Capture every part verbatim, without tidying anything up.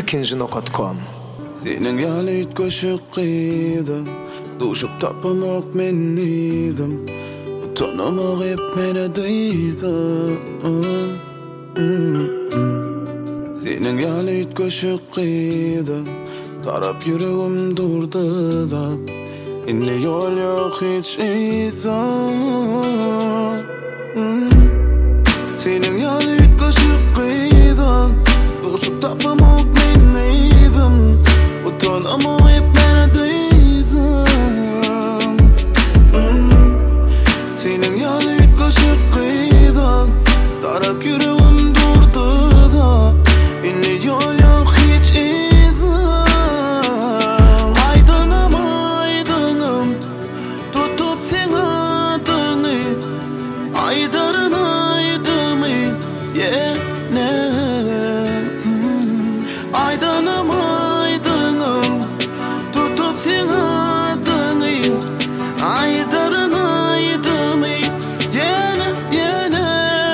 ikinci nokta com. Senin yalit koşup qıydım, duşup tapamak men idim, tanımak hep mene dıydım. Senin yalit koşup qıydım, tarap yüreğim durdu da, inne yol yok hiç izah. Senin yalit koşup qıydım, duşup tapamak men idim, utanamam hep neredeydim. Senin yalit koşup qıydım, tarap yüreğim durdu da, inne yol yok hiç izah. Aydınım aydınım, tutup sen adını, aydarın aydımı yene. Aydınım aydınım, tutup sen adını, aydarın aydımı yene yene.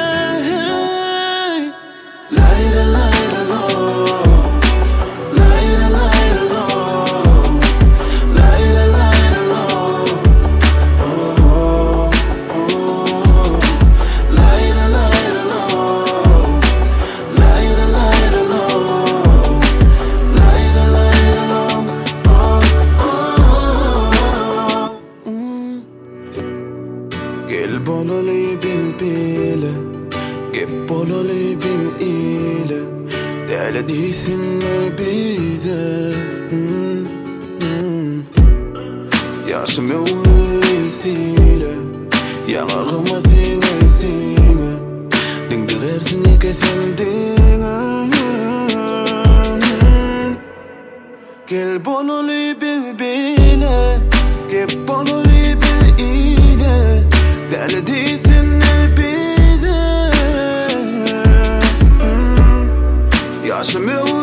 Layla layla lo, layla layla lo, layla layla lo, oh oh oh. Layla layla lo, layla layla lo, layla layla lo, oh oh. Gel bololi bil bile, gel bololi bil ile, değerli değilsinler bize. Yaşım öylesiyle, yanağıma sinesiyle, dindirersin eke sendine. Gel bololi bil bile, gel bololi bil ile, değerli değilsinler bize. Yaşım öylesiyle,